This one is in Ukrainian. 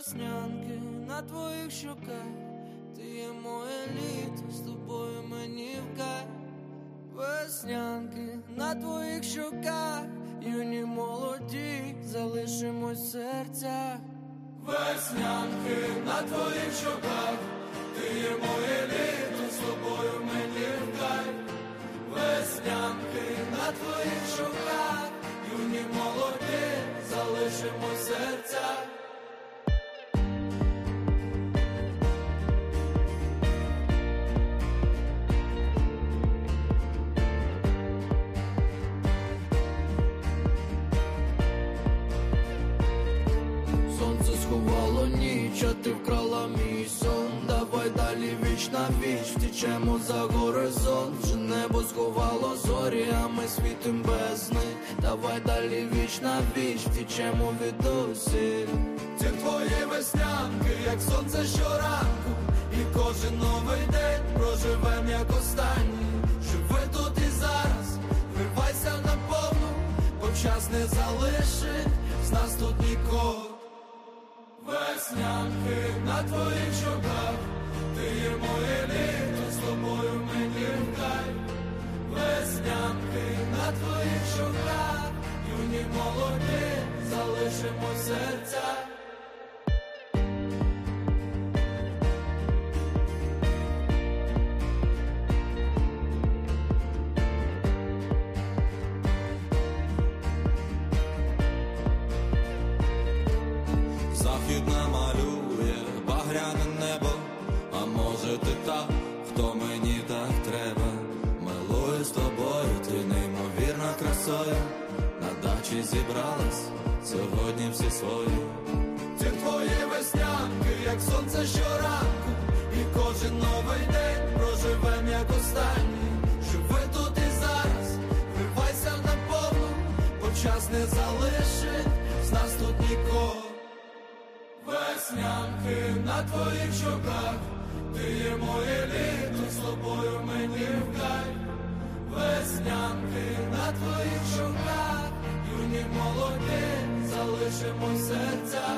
веснянки на твоїх щоках, ти є моє літо, з тобою мені в кайф. Веснянки на твоїх щоках, юні молоді, залишимось в серцях. Веснянки на твоїх щоках, ти є моє літо, з тобою мені в кайф. Веснянки на твоїх щоках, юні молоді, залишимось в серцях. Сховало ніч, а ти вкрала мій сон. Давай далі віч на віч, втічемо за горизонт. Вже небо сховало зорі, а ми світим без них. Давай далі віч на віч, втічемо від усіх. Ці твої веснянки, як сонце щоранку, і кожен новий день проживем як останній. Живи тут і зараз, вривайся наповну, бо час не залишить з нас тут нікого. Веснянки на твоїх щоках, ти є моє літо, з тобою мені в кайф. Веснянки на твоїх щоках, юні молоді, залишимо серця. Західна малює багряне небо, а може ти та, хто мені так треба. Милую з тобою, ти неймовірна красою. На дачі зібралась сьогодні всі свої. Ці твої веснянки, як сонце щоранку, і кожен новий день проживем як останній. Живи тут і зараз, вривайся наповну, бо час не залишить з нас тут нікого. Веснянки на твоїх щоках, ти є моє літо, з тобою мені в кайф. Веснянки на твоїх щоках, юні молоді, залишимо серця.